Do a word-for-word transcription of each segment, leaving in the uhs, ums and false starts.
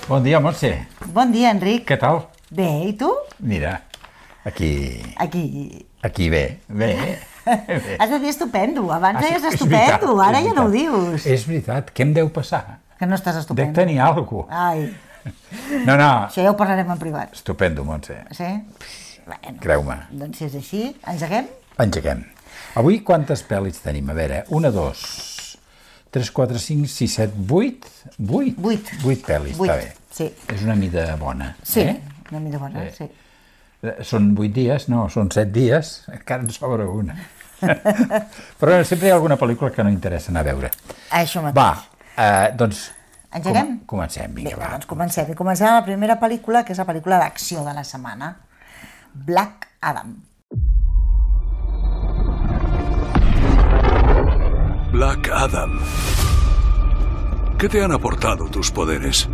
Bon dia, Montse. Bon dia, Enric. Què tal? Bé, i tu? Mira, aquí... Aquí... Aquí bé, bé. bé. Has de dir estupendo. Abans Ah, sí, deies és estupendo, veritat, ara és ja no ho veritat. dius. És veritat, què em deu passar? Que no estàs estupendo. Dec tenir alguna cosa. Ai, No, no, això ja ho parlarem en privat. estupendo, Montse. Sí? Bueno, Creu-me. doncs si és així, engeguem? Engeguem. Avui quantes pel·lis tenim? A veure, una, dos, tres, quatre, cinc, sis, set, vuit? Vuit? Vuit. Vuit pel·lis, Vuit, està bé. sí. És una mida bona. Sí, Eh? una mida bona, sí. Són vuit dies, no, són set dies, encara en sobra una. Però sempre hi ha alguna pel·lícula que no interessa anar a veure. Això mateix. Va, eh, doncs... Engeguem? Com, comencem, vinga, Bé, va. doncs comencem. I comencem amb la primera pel·lícula, que és la pel·lícula d'acció de la setmana. Black Adam. Black Adam. ¿Qué te han aportado tus poderes?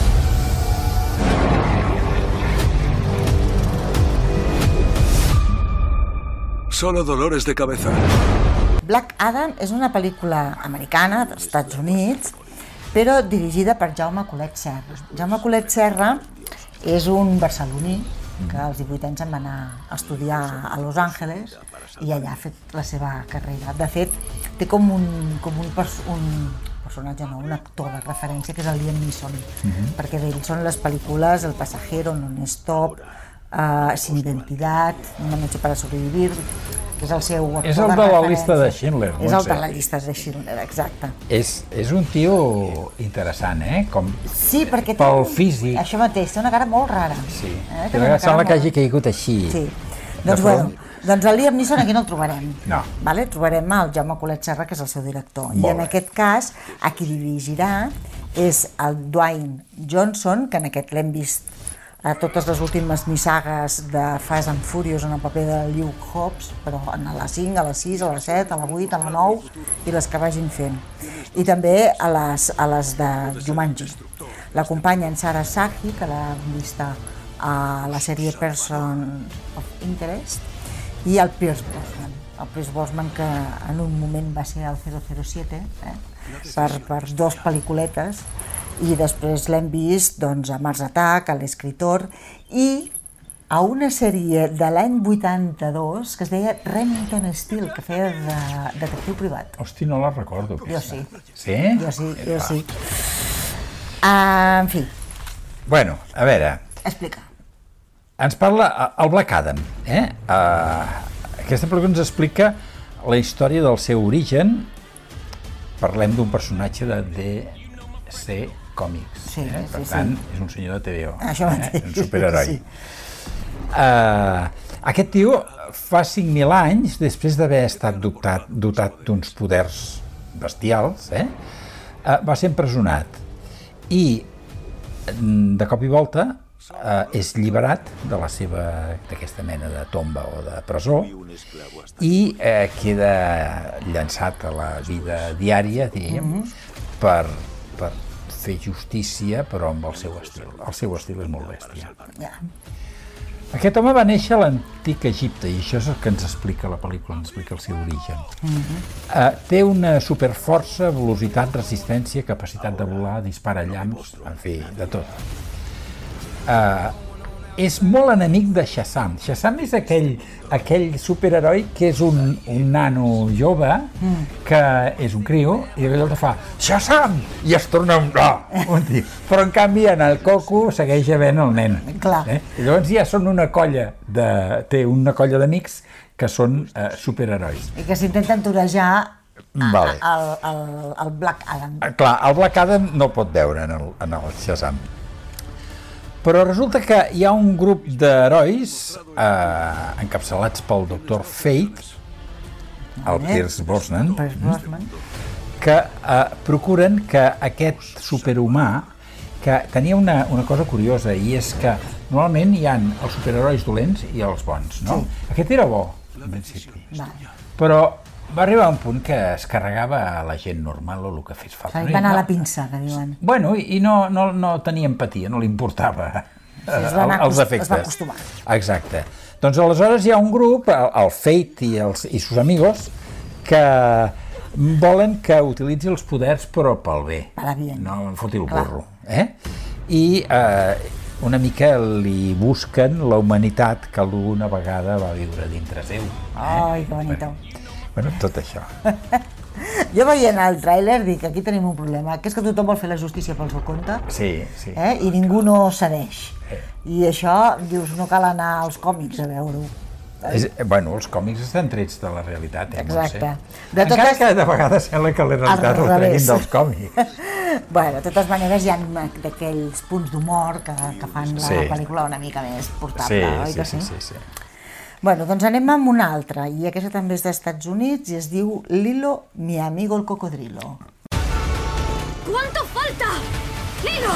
Solo dolores de cabeza. Black Adam és una pel·lícula americana dels Estats Units, però dirigida per Jaume Colet Serra. Jaume Colet Serra és un barceloní que als divuit anys en va anar a estudiar a Los Angeles i allà ha fet la seva carrera. De fet, té com un, com un, pers un personatge, no, un actor de referència, que és el Liam Neeson, uh-huh. perquè d'ell són les pel·lícules El Pasajero, Non-Stop, Uh, Sin Identidad, Una noche para sobrevivir, que és el seu actor de És el de, de la llista de Schindler. És el de la llista de Schindler, exacte. És, és un tio interessant, eh? Com Sí, perquè té, pel físic. Això mateix, té una cara molt rara. Sí, Eh? té una sembla que hagi caigut així. Sí. Doncs, bueno, doncs el Liam Neeson aquí no el trobarem. No. Vale? Trobarem el Jaume Colet Serra, que és el seu director. Molt I en bé. aquest cas, a qui dirigirà és el Dwayne Johnson, que en aquest l'hem vist a totes les últimes nissagues de Fast and Furious en el paper de Luke Hobbs, però en la cinc, a la sis, a la set, a la vuit, a la nou i les que vagin fent. I també a les, a les de Jumanji. L'acompanya en Sarah Sahi, que l'hem vista a la sèrie Person of Interest, i el Pierce Brosnan. El Pierce Brosnan, que en un moment va ser el zero zero siete, eh? per, per dos pel·lículetes, i després l'hem vist doncs, a Mars Attack, a l'Escritor, i a una sèrie de l'any vuitanta-dos que es deia Remington Steele, que feia de detectiu privat. Hosti, no la recordo. Jo sí. Sí? Jo sí, jo sí. Uh, en fi. Bueno, a veure, Explica. ens parla el Black Adam. Eh? Uh, aquesta pel·lícula ens explica la història del seu origen. Parlem d'un personatge de D C Comics. Sí, eh? sí, Per sí. tant, és un senyor de T V O. Això eh? mateix. Un superheroi. Sí. Uh, aquest tio fa cinc mil anys, després d'haver estat dotat, dotat d'uns poders bestials, eh? uh, va ser empresonat i de cop i volta uh, és alliberat de la seva, d'aquesta mena de tomba o de presó i uh, queda llançat a la vida diària, diguem, mm-hmm. per, per fer justícia, però amb el seu estil. El seu estil és molt bèstia. Ja. Aquest home va néixer a l'antic Egipte i això és el que ens explica la pel·lícula, ens explica el seu origen. Mm-hmm. uh, té una superforça, velocitat, resistència, capacitat de volar, dispara llamps, en fi, de tot. Uh, és molt enemic de Shazam. Shazam és aquell, aquell superheroi que és un, un nano jove, mm. que és un criu, i allò fa Shazam! I es torna un... Oh, un tio. Però en canvi en el Coco segueix havent el nen. Clar. Eh? I llavors ja són una colla, de, té una colla d'amics que són eh, superherois. I que s'intenten torejar Vale. el, el, el Black Adam. Eh, clar, el Black Adam no el pot veure en el, en el Shazam. Però resulta que hi ha un grup d'herois eh, encapçalats pel doctor Fate, el Pierce Brosnan, Pierce Brosnan. que eh, procuren que aquest superhumà, que tenia una, una cosa curiosa, i és que normalment hi ha els superherois dolents i els bons, no? Sí. Aquest era bo, en principi. Vale. Però va arribar a un punt que es carregava a la gent normal o el que fes falta. Se li va anar a la pinça, que diuen. Bueno, i no, no, no tenia empatia, no li importava Sí, es va anar els acost- efectes. es va acostumar. Exacte. Doncs aleshores hi ha un grup, el, el Fate i, els, i sus amigos, que volen que utilitzi els poders però pel bé. Para bien. No en foti el Clar. burro. Eh? i eh, una mica li busquen la humanitat que alguna vegada va viure dintre seu. Eh? Ai, que bonito. Bueno, bueno, tot això. Jo veient el tràiler dic, aquí tenim un problema, que és que tothom vol fer la justícia pel seu compte, Sí, sí. eh? I ningú no cedeix. Eh. I això, dius, no cal anar als còmics a veure-ho. És, bueno, els còmics estan trets de la realitat, eh, Exacte. Montse? De Encara totes- que de vegades sembla que la realitat Al la treguin revés. dels còmics. Bueno, de totes maneres hi ha d'aquells punts d'humor que, que fan la Sí. pel·lícula una mica més portable, Sí, oi sí, que sí, sí? sí, sí. Bueno, doncs anem amb una altra, i aquesta també és dels Estats Units i es diu Lilo, mi amigo el cocodrilo. ¿Cuánto falta? ¡Lilo!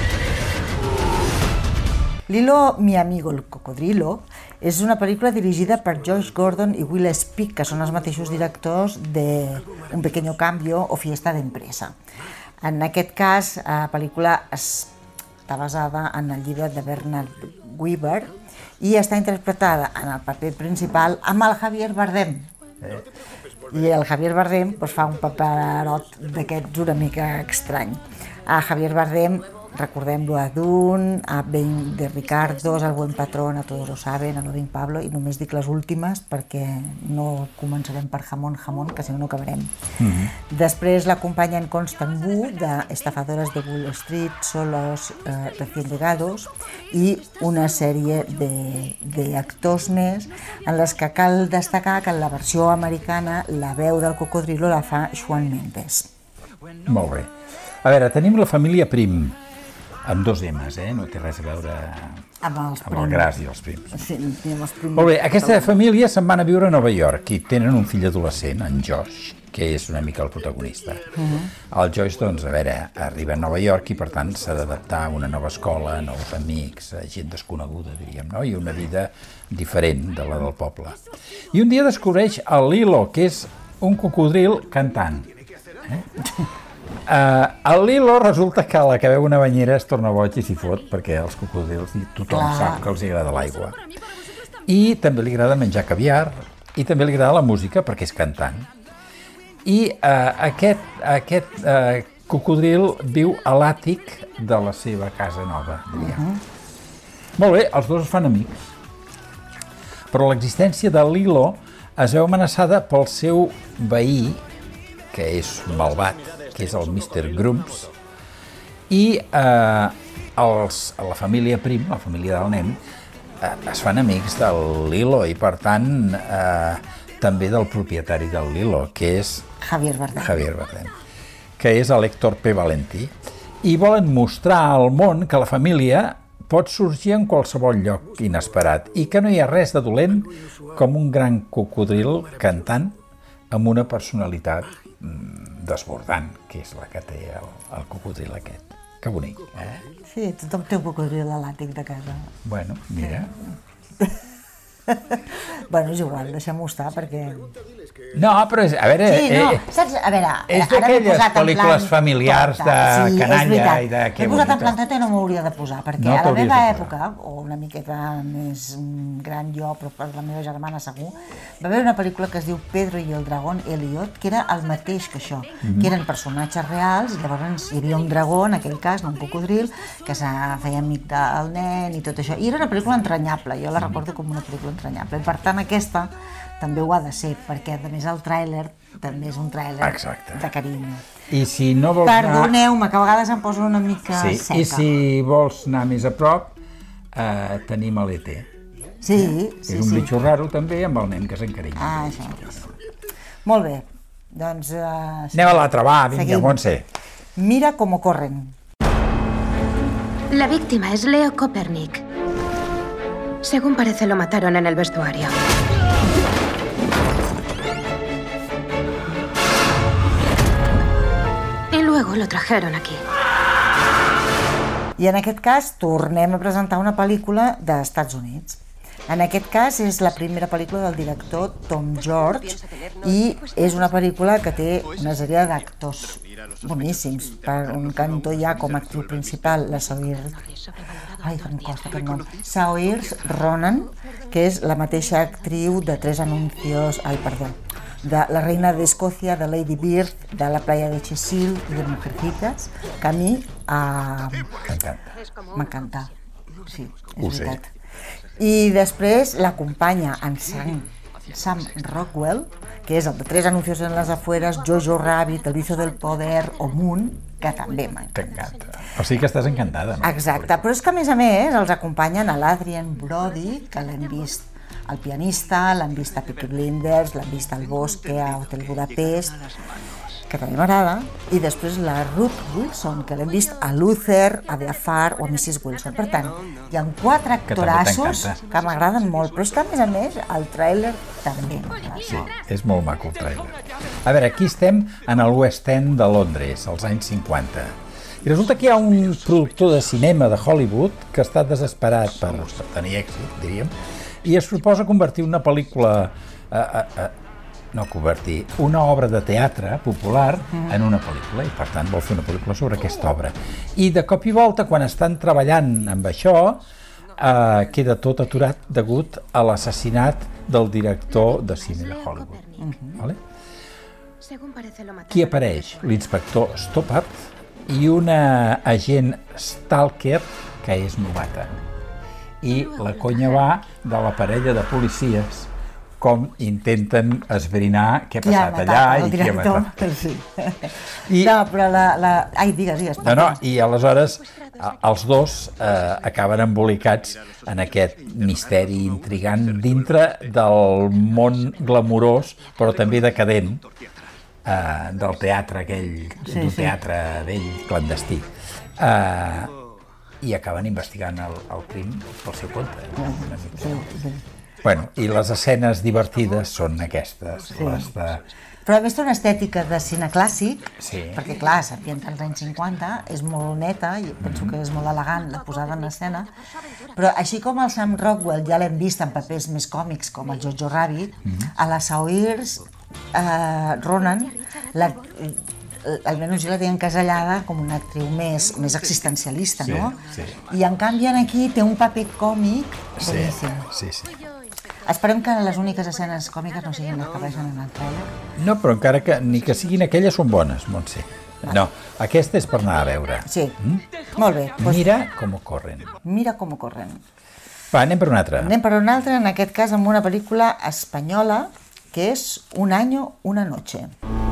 Lilo, mi amigo el cocodrilo és una pel·lícula dirigida per Josh Gordon i Will Speak, que són els mateixos directors de Un pequeño cambio o Fiesta d'empresa. En aquest cas, la pel·lícula està basada en el llibre de Bernard Weaver i està interpretada en el paper principal amb el Javier Bardem. I el Javier Bardem doncs, fa un paperot d'aquests una mica estrany. A Javier Bardem, recordem-lo a Dune, a Ben de Ricardos, al Buen Patrón, a Todos lo saben, a Loving Pablo, i només dic les últimes perquè no començarem per Jamón, Jamón, que si no no acabarem. Mm-hmm. Després l'acompanyen Constant Wu, de Estafadores de Wall Street, Solos eh, recién llegados, i una sèrie d'actors més en les que cal destacar que en la versió americana la veu del cocodrilo la fa Shawn Mendes. Molt bé. A veure, tenim la família Prim, amb dos M's, eh? No té res a veure Amb els amb el gras i els prims. Sí, tenim els prims. Molt bé, aquesta família se'n van a viure a Nova York i tenen un fill adolescent, en Josh, que és una mica el protagonista. Uh-huh. El Josh, doncs, a veure, arriba a Nova York i, per tant, s'ha d'adaptar a una nova escola, a nous amics, a gent desconeguda, diríem, no? I una vida diferent de la del poble. I un dia descobreix el Lilo, que és un cocodril cantant. Eh? Uh, el Lilo resulta que a la que veu una banyera es torna boig i s'hi fot, perquè els cocodrils tothom Clar. sap que els agrada l'aigua. I també li agrada menjar caviar, i també li agrada la música perquè és cantant. I uh, aquest, aquest uh, cocodril viu a l'àtic de la seva casa nova, diríem. Uh-huh. Molt bé, els dos es fan amics. Però l'existència de Lilo es veu amenaçada pel seu veí, que és malvat, que és el mister Grumps, i eh, els, la família Prim, la família del nen, eh, es fan amics del Lilo i, per tant, eh, també del propietari del Lilo, que és Javier Bardem. Javier Bardem, que és l'Héctor P. Valentí, i volen mostrar al món que la família pot sorgir en qualsevol lloc inesperat i que no hi ha res de dolent com un gran cocodril cantant amb una personalitat desbordant, que és la que té el, el cocodril aquest. Que bonic, eh? Sí, tothom té un cocodril a l'àtic de casa. Bueno, mira. Bueno, és igual, deixem-ho estar perquè... No, però és, a veure... Sí, no, eh, saps? A veure, és ara m'he d'aquelles posat en pel·lícules plan familiars tonta. de Sí, és canalla veritat. i de que M'he posat en bonito. plan tonta i no m'hauria de posar, perquè No a la t'hauries meva de posar. època, o una miqueta més mm, gran jo, però per la meva germana segur, va haver una pel·lícula que es diu Pedro i el dragón Elliot, que era el mateix que això, Mhm. que eren personatges reals, i llavors hi havia un dragó, en aquell cas, no un cocodril, que se feia amic del nen i tot això. I era una pel·lícula entranyable, jo la Mhm. recordo com una pel·lícula entranyable. I per tant aquesta també ho ha de ser, perquè a més el tràiler també és un tràiler Exacte. de carinyo. I si no vols anar... Perdoneu-me, que a vegades em poso una mica Sí, seca. i si vols anar més a prop, eh, tenim l'E T. Sí, sí, És un sí. bitxo raro també amb el nen que s'encarinya. Ah, això mateix. Molt bé, doncs... Uh, Anem a l'altre, va, vinga, seguim. Montse. Mira cómo corren. La víctima es Leo Kopernik. Según parece, lo mataron en el vestuario. Y luego lo trajeron aquí. I en aquest cas tornem a presentar una pel·lícula dels Estats Units. En aquest cas és la primera pel·lícula del director Tom George i és una pel·lícula que té una sèrie d'actors boníssims. Per un cantó hi ha com a actriu principal la Saoirse... Ai, em costa aquest nom. Saoirse Ronan, que és la mateixa actriu de Tres anuncios... Ai, perdó. de La reina d'Escòcia, de Lady Bird, de La playa de Chesil i de Mujercitas, que a mi M'encanta. m'encanta. Sí, és Ho sé. veritat. I després l'acompanya en Sam, Sam Rockwell, que és el de Tres anuncios en las afueras, Jojo Rabbit, El vicio del poder o Moon, que també m'encanta. T'encanta. O sigui que estàs encantada. No? Exacte, però és que a més a més els acompanyen a l'Adrien Brody, que l'hem vist al Pianista, l'han vist a Peaky Blinders, l'han vist al Bosque, a Hotel Budapest, que també m'agrada, i després la Ruth Wilson, que l'hem vist a Luther, a The Affair o a missus Wilson. Per tant, hi ha quatre Que també actorassos t'encanta. que m'agraden molt, però és que a més a més el tràiler també m'agrada. Sí, és molt maco el trailer. A veure, aquí estem en el West End de Londres, als anys cinquanta. I resulta que hi ha un productor de cinema de Hollywood que està desesperat per, per tenir èxit, diríem, i es proposa convertir una pel·lícula, eh, eh, eh, no convertir, una obra de teatre popular en una pel·lícula, i per tant vol fer una pel·lícula sobre aquesta obra. I de cop i volta, quan estan treballant amb això, eh, queda tot aturat degut a l'assassinat del director de cine de Hollywood. Vale? Qui apareix? L'inspector Stoppard i una agent stalker que és novata. I la conya va de la parella de policies, com intenten esbrinar què ha passat allà i qui ha matat. Sí. I, No, però la... la... Ai, digues, digues. no, no, i aleshores a- els dos eh, acaben embolicats en aquest misteri intrigant dintre del món glamurós, però també decadent, eh, del teatre aquell, Sí, d'un sí. teatre vell, clandestí. Eh, I acaben investigant el, el crim pel seu compte. Una mica. Sí, sí. Bueno, i les escenes divertides són aquestes, Sí. les de... Però a més té una estètica de cine clàssic, Sí. perquè clar, s'ambienta als anys cinquanta, és molt neta i penso que és molt elegant la posada en escena, però així com el Sam Rockwell ja l'hem vist en papers més còmics com el Jojo Rabbit, a la Saoirse eh, Ronan, la, almenys jo la tinc encasellada com una actriu més, més existencialista, Sí, no? sí. I en canvi aquí té un paper còmic Sí, boníssim. sí, sí. Esperem que les úniques escenes còmiques no siguin les que apareixen en el trailer. No, però encara que ni que siguin aquelles són bones, Montse. No, aquesta és per anar a veure. Sí, molt bé. Doncs Mira com corren. mira com corren. Va, anem per una altra. Anem per una altra, en aquest cas amb una pel·lícula espanyola que és Un año, una noche.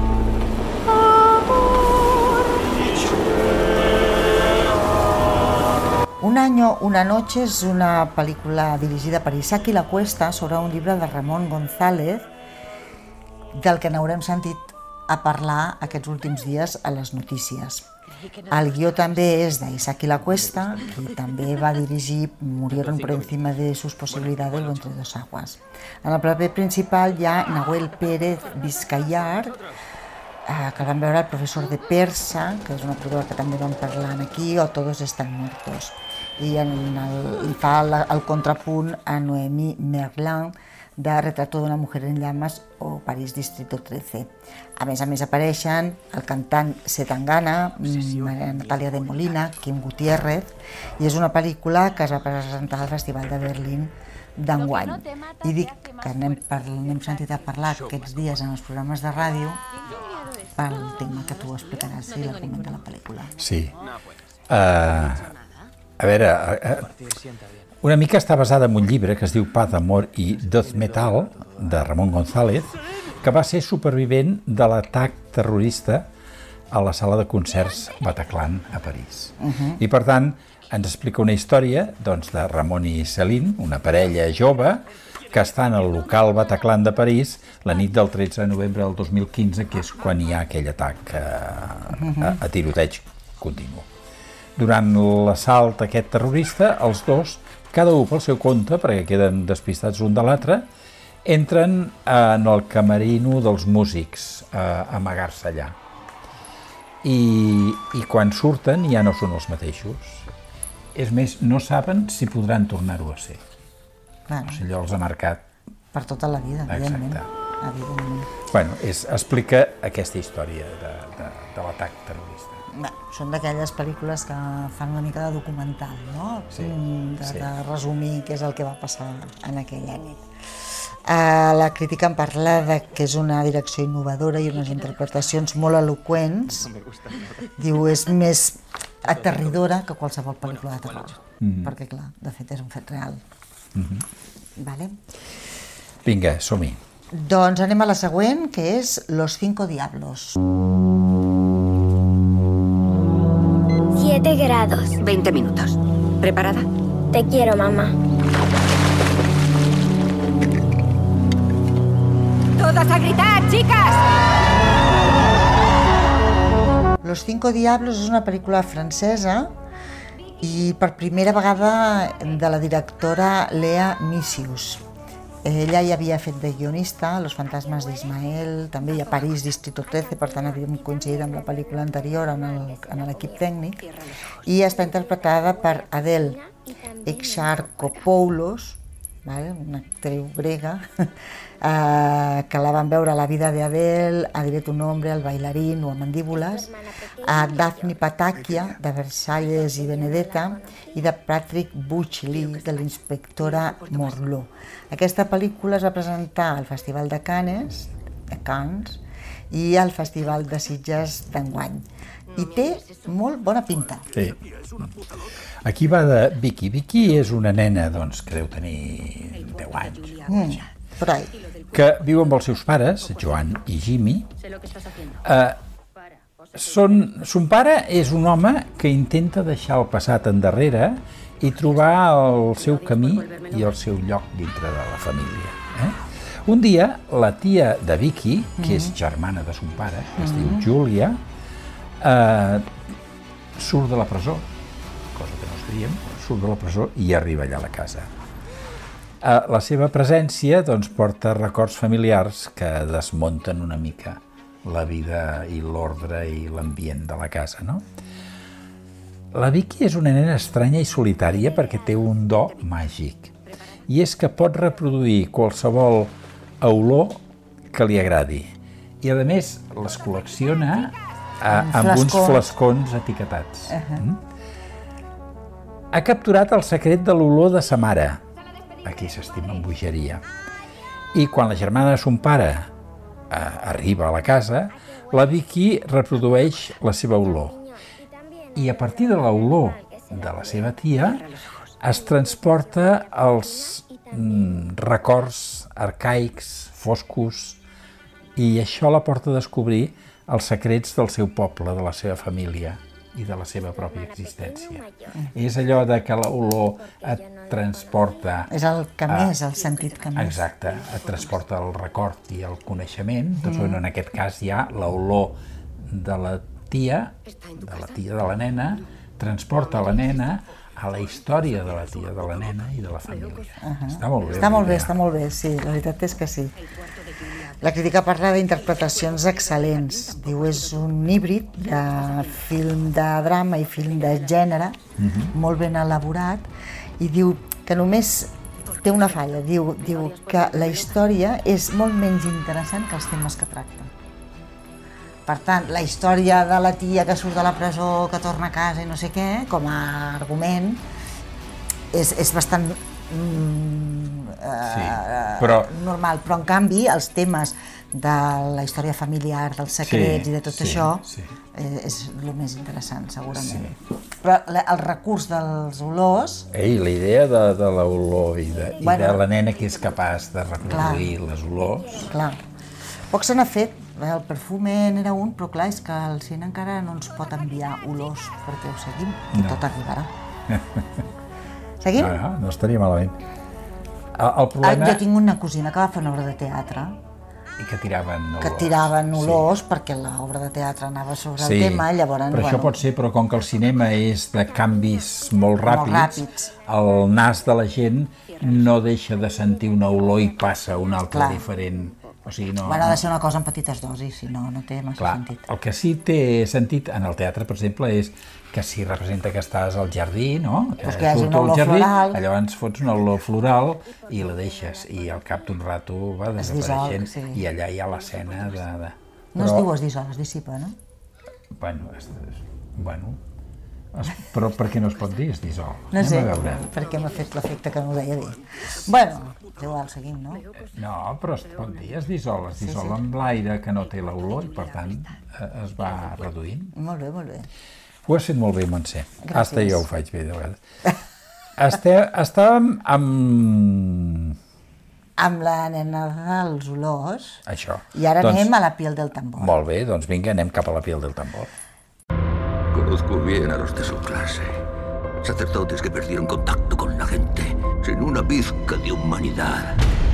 Un año, una noche és una pel·lícula dirigida per Isaki La Cuesta sobre un llibre de Ramon González del que n'haurem sentit a parlar aquests últims dies a les notícies. El guió també és d'Isaki La Cuesta, que també va dirigir Murieron por encima de sus posibilidades o Entre dos aguas. En el paper principal hi ha Nahuel Pérez Vizcayar, eh, que vam veure el professor de persa, que és una pel·lícula que també vam parlar aquí, o Todos están muertos. I en el, i fa el, el contrapunt a Noémie Merlan de Retrato d'una mujer en llamas o París Distrito trece. A més a més apareixen el cantant Zetangana, Maria Natàlia de Molina, Quim Gutiérrez, i és una pel·lícula que es va presentar al Festival de Berlín d'enguany. I dic que n'hem n'hem sentit a parlar aquests dies en els programes de ràdio pel tema que tu explicaràs i l'argument de la pel·lícula. Sí. Uh, a veure, uh, una mica està basada en un llibre que es diu Pa d'amor i Death Metal, de Ramon González, que va ser supervivent de l'atac terrorista a la sala de concerts Bataclan a París. Uh-huh. I per tant, ens explica una història doncs, de Ramon i Céline, una parella jove, que està en el local Bataclan de París la nit del tretze de novembre del dos mil quinze, que és quan hi ha aquell atac a, a, a tiroteig continu. Durant l'assalt aquest terrorista, els dos, cada un pel seu compte, perquè queden despistats l'un de l'altre, entren en el camerino dels músics a amagar-se allà. I, I quan surten ja no són els mateixos. És més, no saben si podran tornar-ho a ser. Clar, O sigui, allò els ha marcat. per tota la vida, evidentment. Exacte. evidentment. Bueno, és, explica aquesta història de, de, de l'atac terrorista. Bé, són d'aquelles pel·lícules que fan una mica de documental, no? Sí, Mm, de, sí. de resumir què és el que va passar en aquella nit. Uh, la crítica en parla de que és una direcció innovadora i unes interpretacions molt eloqüents. Diu, és més aterridora que qualsevol pel·lícula de terror, mm. perquè clar, de fet és un fet real. Mm-hmm. Vale. Vinga, som-hi. Doncs anem a la següent, que és Los Cinco Diablos. Siete grados. Veinte minutos. ¿Preparada? Te quiero, mamá. ¡Todas a gritar, chicas! Los Cinco Diablos és una pel·lícula francesa i per primera vegada de la directora Lea Misius. Ella ja havia fet de guionista Los fantasmes d'Ismael, també hi ha París Distrito trece, per tant havíem coincidit amb la pel·lícula anterior en l'equip tècnic, i està interpretada per Adele Exarchopoulos, una actriu grega, que la van veure a La vida de Adele, a Diré tu nombre, El bailarín o a Mandíbulas, a Daphne Patakia, de Versalles i Benedetta, i de Patrick Bouchely, de l'Inspectora Morlot. Aquesta pel·lícula es va presentar al Festival de Cannes, de Cannes, i al Festival de Sitges d'enguany. I té molt bona pinta. Sí. Aquí va de Vicky. Vicky és una nena, doncs, que deu tenir deu anys. Mm, por ahí. Que viu amb els seus pares, Joan i Jimmy. Eh, son, son pare és un home que intenta deixar el passat endarrere i trobar el seu camí i el seu lloc dintre de la família. Eh? Un dia, la tia de Vicky, que és germana de son pare, que es diu Júlia, eh, surt de la presó, cosa que no sabíem, surt de la presó i arriba allà a la casa. Eh, la seva presència doncs, porta records familiars que desmunten una mica la vida i l'ordre i l'ambient de la casa, no? La Vicky és una nena estranya i solitària perquè té un do màgic, i és que pot reproduir qualsevol olor que li agradi, i a més les col·lecciona eh, amb uns flascons etiquetats. Uh-huh. mm? Ha capturat el secret de l'olor de sa mare, aquí s'estima amb bogeria, i quan la germana de son pare eh, arriba a la casa, la Vicky reprodueix la seva olor. I a partir de l'olor de la seva tia es transporta als mm, records arcaics, foscos, i això la porta a descobrir els secrets del seu poble, de la seva família i de la seva pròpia existència. És allò de que l'olor et transporta... És el que més, el sentit que més. Exacte, et transporta el record i el coneixement, doncs mm. en aquest cas hi ha l'olor de la tia, de la tia de la nena, transporta la nena a la història de la tia de la nena i de la família. Uh-huh. Està molt bé. Està molt bé, està molt bé, sí, la veritat és que sí. La crítica parla d'interpretacions excel·lents. Diu, és un híbrid de film de drama i film de gènere, uh-huh. molt ben elaborat, i diu que només té una falla. Diu, diu que la història és molt menys interessant que els temes que tracta. Per tant, la història de la tia que surt de la presó, que torna a casa i no sé què, com a argument, és, és bastant mm, sí, eh, però... normal. Però, en canvi, els temes de la història familiar, dels secrets sí, i de tot sí, això, sí. eh, és el més interessant, segurament. Sí. Però la, el recurs dels olors... Ei, la idea de, de l'olor i, de, bueno, i de la nena que és capaç de reproduir clar, les olors... Clar. Poc se n'ha fet. El perfume n'era un, però clar, és que el cine encara no ens pot enviar olors perquè ho seguim, que no. Tot arribarà. Seguim? No, no, no estaria malament. El, el problema... Jo tinc una cosina que va fer una obra de teatre i que tiraven olors. Que tiraven olors, sí. Perquè l'obra de teatre anava sobre sí, el tema, llavors... Però bueno, això pot ser, però com que el cinema és de canvis molt ràpids, molt ràpids. El nas de la gent no deixa de sentir una olor i passa una altra clar. Diferent. O sigui, no, bueno, ha de ser una cosa en petites dosis, si no, no té massa clar, sentit. El que sí té sentit en el teatre, per exemple, és que si representa que estàs al jardí, no? Que, pues que hi hagi una olor jardí, floral. Llavors fots una olor floral i la deixes, i al cap d'un rato va desapareixent, sí. I allà hi ha l'escena de... de... No Però... es diu es dissol, es dissipa, no? Bueno, es... bueno, Però per què no es pot dir, es dissol? No sé, Anem a veure. perquè m'ha fet l'efecte que no ho deia dir. Bueno, igual, seguim, no? No, però es pot dir, es dissol, es dissol amb l'aire que no té l'olor i per tant es va reduint. Molt bé, molt bé. Ho has fet molt bé, Montse. Gràcies. Hasta jo ho faig bé de vegades. Estàvem amb... Amb la nena dels olors. Això. I ara anem a la piel del tambor. Molt bé, doncs vinga, anem cap a la piel del tambor. Conozco bien a los de su clase. Sacerdotes que perdieron contacto con la gente, sin una pizca de humanidad.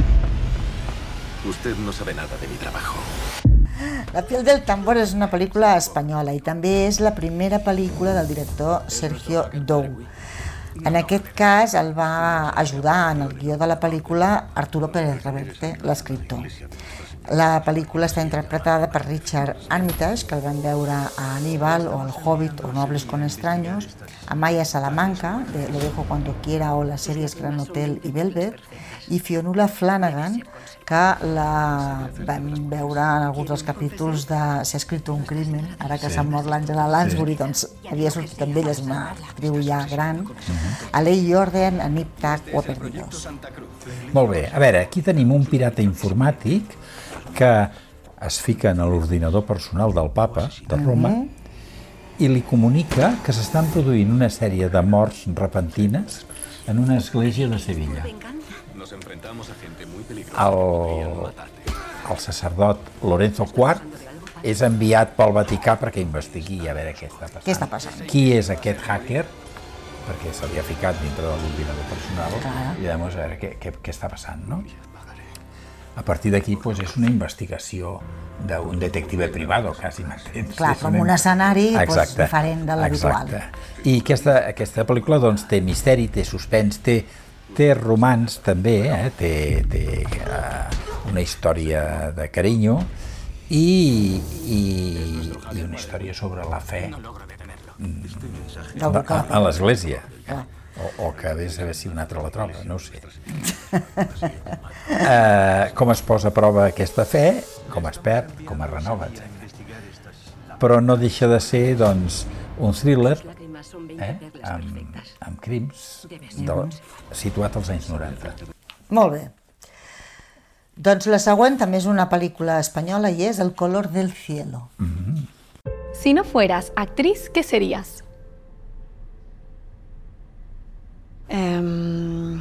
Usted no sabe nada de mi trabajo. La piel del tambor és una pel·lícula espanyola i també és la primera pel·lícula del director Sergio Dou. En aquest cas el va ajudar en el guió de la pel·lícula Arturo Pérez Reverte, l'escriptor. La pel·lícula està interpretada per Richard Armitage, que el van veure a Aníbal o al Hobbit o Nobles con extraños, a Maya Salamanca, de Lo dejo cuando quiera o les sèries Gran Hotel i Velvet, i Fionnuala Flanagan, que la vam veure en alguns dels capítols de S'ha escrit un crimen, ara que s'ha mort l'Àngela Lansbury, doncs havia sortit amb ella, és una actriu ja gran, a Ley Jordan, a Nip Tuck o a Perdidos. Molt bé, a veure, aquí tenim un pirata informàtic que es fica en l'ordinador personal del papa de Roma i li comunica que s'estan produint una sèrie de morts repentines en una església de Sevilla. El, el sacerdot Lorenzo quart és enviat pel Vaticà perquè investigui a veure què està passant. Què està passant? Qui és aquest hacker, perquè se li ha ficat dintre de l'ordinador personal, i llavors a veure què, què, què està passant, no? A partir d'aquí doncs, és una investigació d'un detective privado, quasi m'entens. Clar, com un escenari doncs, diferent de l'habitual. Exacte. I aquesta, aquesta pel·lícula doncs, té misteri, té suspens, té, té romans també, eh? té, té uh, una història de carinyo i, i, i una història sobre la fe a, a l'església. O, o que vés a veure si un altre la troba, no ho sé. Uh, com es posa a prova aquesta fe, com es perd, com es renova, etcètera. Però no deixa de ser, doncs, un thriller eh, amb, amb crims de, situat als anys noranta. Molt bé. Doncs la següent també és una pel·lícula espanyola i és El color del cielo. Mm-hmm. Si no fueras actriz, ¿qué serías? Um...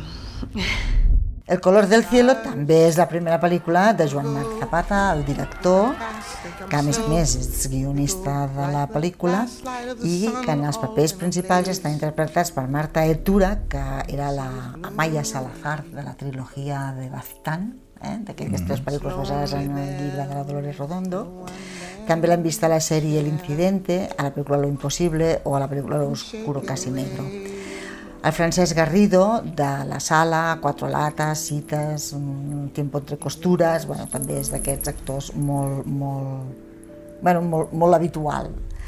El color del cielo també és la primera pel·lícula de Joan Marc Zapata, el director, que a més a més és guionista de la pel·lícula i que en els papers principals estan interpretats per Marta Etura, que era la Amaya Salazar de la trilogia de Baztán, eh, d'aquelles tres pel·lícules basades en el llibre de la Dolores Redondo. També l'hem vist a la sèrie El Incidente, a la pel·lícula Lo Imposible o a la pel·lícula Lo Oscuro Casi Negro. El Francesc Garrido, de La Sala, Quatre Latas, Cites, Un tiempo entre costures, bueno, també és d'aquests actors molt, molt, bueno, molt, molt habitual.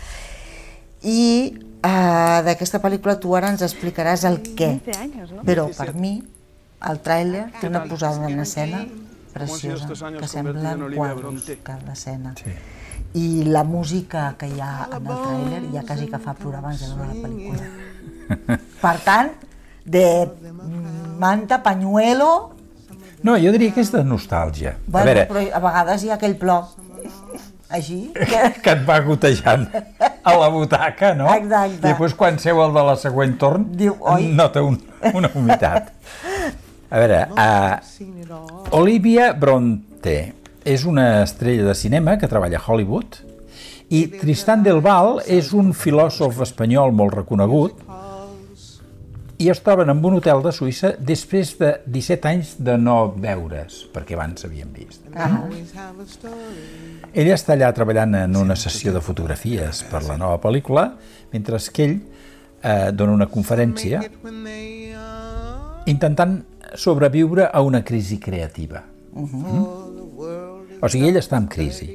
I uh, d'aquesta pel·lícula tu ara ens explicaràs el què, però per mi el tràiler té una posada en escena preciosa, que semblen quadros cada escena. I la música que hi ha en el tràiler ja quasi que fa plorar abans de veure la pel·lícula. Per tant, de manta, pañuelo... No, jo diria que és de nostàlgia. Bueno, a veure, però a vegades hi ha aquell plor així... Que, que et va gotejant a la butaca, no? Exacte. I després quan seu el de la següent torn, diu, oi? Nota un, una humitat. A veure, uh, Olivia Bronte és una estrella de cinema que treballa a Hollywood i Tristan del Val és un filòsof espanyol molt reconegut i es troben en un hotel de Suïssa després de disset anys de no veure's, perquè abans s'havien vist. Ah. Ella està allà treballant en una sessió de fotografies per la nova pel·lícula, mentre que ell eh, dona una conferència intentant sobreviure a una crisi creativa. Uh-huh. Mm? O sigui, ell està en crisi.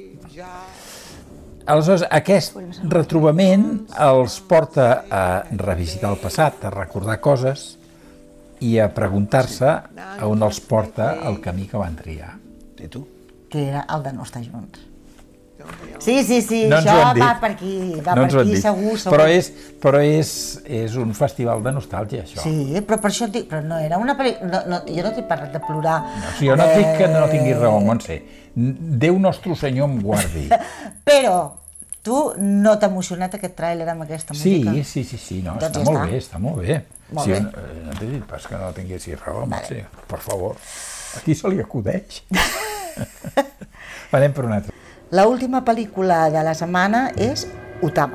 Aleshores, aquest retrobament els porta a revisitar el passat, a recordar coses i a preguntar-se a on els porta el camí que van triar. I tu? Que era el de no estar junts. Sí, sí, sí, no això va va per aquí, va no per aquí, segur, segur. Però, és, però és, és un festival de nostàlgia, això. Sí, però per això et dic, però no era una pel·lícula, no, no, jo no t'he parlat de plorar. No, si jo no et dic que no tinguis raó, Montse. Déu nostre senyor em guardi. Però tu no t'ha emocionat aquest tràiler amb aquesta música? Sí, sí, sí, sí, no, doncs està ja molt està. bé, està molt bé. Molt sí, bé. No, no t'he dit pas que no tinguessis raó, Vale. Montse, per favor. A qui se li acudeix? Anem per una altra. L'última pel·lícula de la setmana és Utama.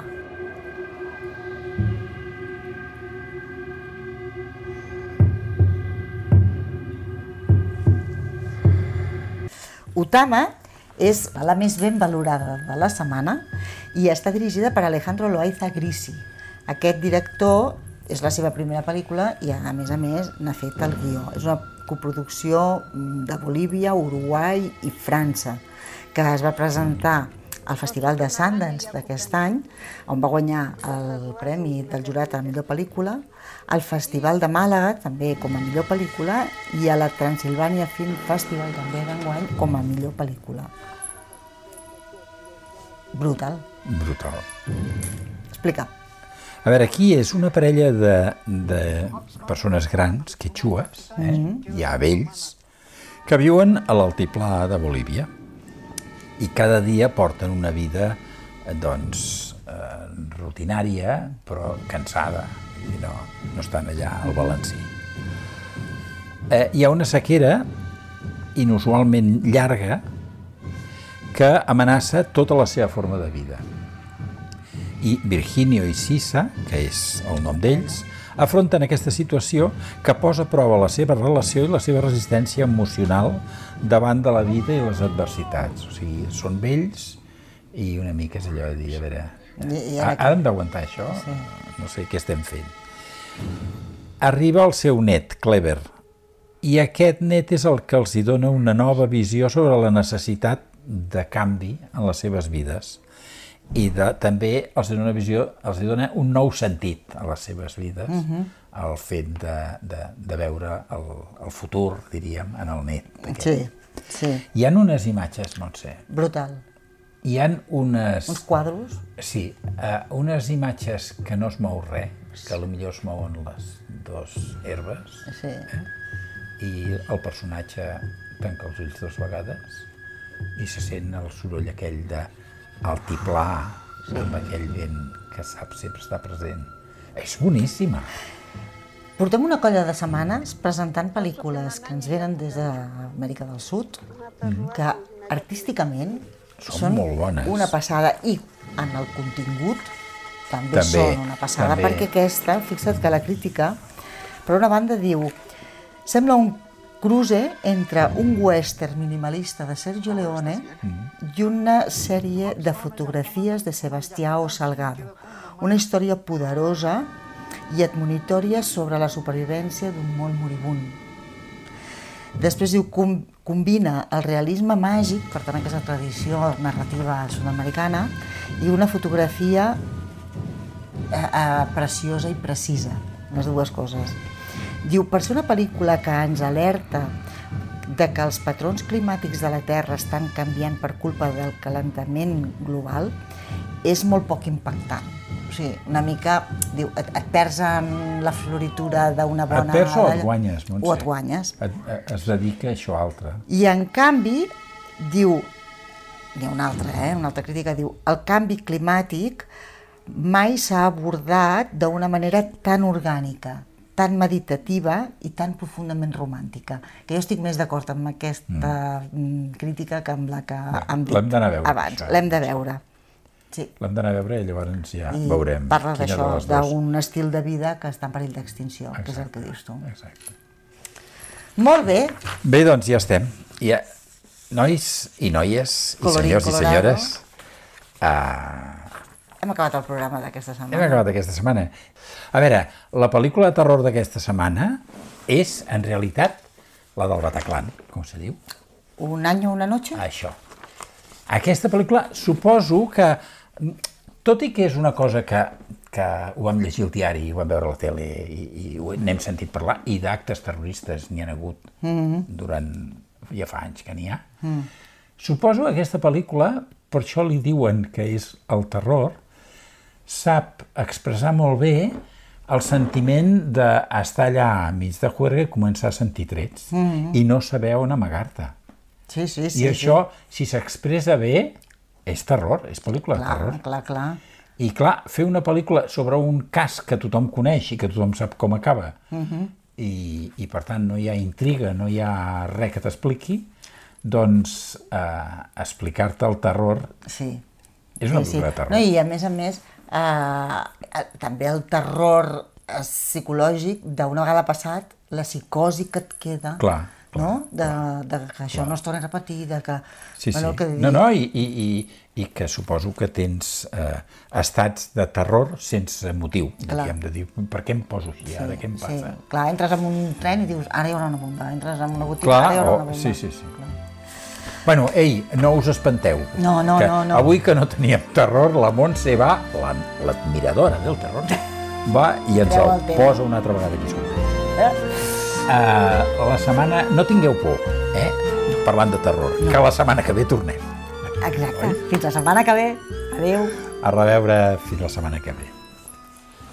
Utama és la més ben valorada de la setmana i està dirigida per Alejandro Loaiza Grisi. Aquest director és la seva primera pel·lícula i, a més a més, n'ha fet el guió. És una coproducció de Bolívia, Uruguai i França, que es va presentar al Festival de Sundance d'aquest any, on va guanyar el premi del jurat a la millor pel·lícula, al Festival de Màlaga, també com a millor pel·lícula, i a la Transylvania Film Festival, també d'enguany, com a millor pel·lícula. Brutal. Brutal. Explica. A veure, aquí és una parella de, de persones grans, quechues, eh? Mm-hmm. Ja vells, que viuen a l'altiplà de Bolívia i cada dia porten una vida, doncs, eh, rutinària, però cansada, i no, no estan allà al balancí. Eh, hi ha una sequera inusualment llarga que amenaça tota la seva forma de vida. I Virginio i Sisa, que és el nom d'ells, afronten aquesta situació que posa a prova la seva relació i la seva resistència emocional davant de la vida i les adversitats. O sigui, són vells i una mica és allò de dir, a veure, I, i ara hem d'aguantar això? Sí. No sé què estem fent. Arriba el seu net, Clever, i aquest net és el que els hi dona una nova visió sobre la necessitat de canvi en les seves vides. I de, també els dona una visió, els dona un nou sentit a les seves vides, uh-huh. el fet de, de, de veure el, el futur, diríem, en el net. Sí, sí. Hi ha unes imatges, Montse. Brutal. Hi ha unes... Uns quadros? Sí, uh, unes imatges que no es mou res, que potser es mouen les dues herbes, Sí. eh? I el personatge tanca els ulls dues vegades i se sent el soroll aquell de altiplà, sí. Amb aquell vent que sap sempre està present. És boníssima. Portem una colla de setmanes presentant pel·lícules que ens venen des d'Amèrica del Sud, mm-hmm. que artísticament són, són molt bones. Una passada, i en el contingut també, també són una passada, també. Perquè aquesta, fixa't que la crítica, per una banda diu, sembla un cruce entre un western minimalista de Sergio Leone mm. i una sèrie de fotografies de Sebastião Salgado. Una història poderosa i admonitòria sobre la supervivència d'un món moribund. Després diu, com, combina el realisme màgic, per tant aquesta tradició narrativa sud-americana, i una fotografia eh, eh, preciosa i precisa, les dues coses. Diu, per ser una pel·lícula que ens alerta de que els patrons climàtics de la Terra estan canviant per culpa del calentament global, és molt poc impactant. O sigui, una mica, diu, et, et perds en la floritura d'una bona... Et perds o et guanyes, Montse? O et guanyes. Et, et, es dedica a això altre. I en canvi, diu, n'hi ha una altra, eh? Una altra crítica, diu, el canvi climàtic mai s'ha abordat d'una manera tan orgànica, tan meditativa i tan profundament romàntica, que jo estic més d'acord amb aquesta mm. crítica que amb la que no, hem dit abans. L'hem de veure. Sí. L'hem d'anar a veure i llavors ja I veurem. I parla d'això, d'un estil de vida que està en perill d'extinció, que és el que dius tu. Exacte. Molt bé. Bé, doncs ja estem. Ja, nois i noies, Colorín i senyors colorado. i senyores, uh, hem acabat el programa d'aquesta setmana. Hem acabat aquesta setmana. A veure, la pel·lícula de terror d'aquesta setmana és, en realitat, la del Bataclan, com se diu. Un any o una noche? Això. Aquesta pel·lícula, suposo que, tot i que és una cosa que, que ho vam llegir al diari, ho vam veure a la tele i, i n'hem sentit parlar, i d'actes terroristes n'hi ha hagut mm-hmm. durant... ja fa anys que n'hi ha, mm. suposo que aquesta pel·lícula per això li diuen que és el terror, sap expressar molt bé el sentiment d'estar allà mig de juerga i començar a sentir trets mm-hmm. i no saber on amagar-te. Sí, sí, sí. I això, sí. si s'expressa bé, és terror, és pel·lícula clar, de terror. Clar, clar. I clar, fer una pel·lícula sobre un cas que tothom coneix i que tothom sap com acaba, mm-hmm. i, i per tant no hi ha intriga, no hi ha res que t'expliqui, doncs eh, explicar-te el terror sí. és una sí, pel·lícula sí. de terror. No, i a més a més, eh, també el terror psicològic d'una vegada passat, la psicosi que et queda, clar, clar, no? De, clar, de que això clar. no es torni a repetir, de que... Sí, bueno, sí. Que No, no, i, i, i, i que suposo que tens eh, estats de terror sense motiu. Clar. Hem de dir, per què em poso així, sí, ara què em passa? Sí. Clar, entres en un tren i dius, ara hi haurà una bomba, entres en una botiga, clar, ara hi haurà oh, una bomba. Sí, sí, sí. Clar. Bueno, ei, no us espanteu. No, no, que no, no. Avui que no teníem terror, la Montse va, la, l'admiradora del terror, va i ens el, el posa una altra vegada aquí sobre. Eh? Uh, la setmana... No tingueu por, eh? Parlant de terror, no. Que la setmana que ve tornem. Exacte. Oi? Fins la setmana que ve. Adéu. A reveure fins la setmana que ve.